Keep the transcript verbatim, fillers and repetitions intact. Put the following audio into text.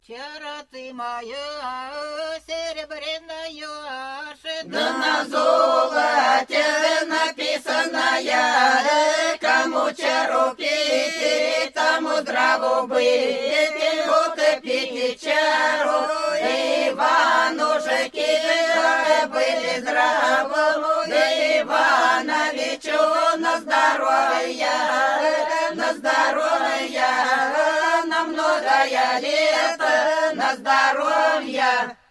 Вчера ты моя серебряная ошибка, да на золоте написанная, кому чару пить, тому здраво быть, вот и пить чару, Иванушки были здраво, Ивановичу на здоровье, на здоровье, на многое лето, на здоровье.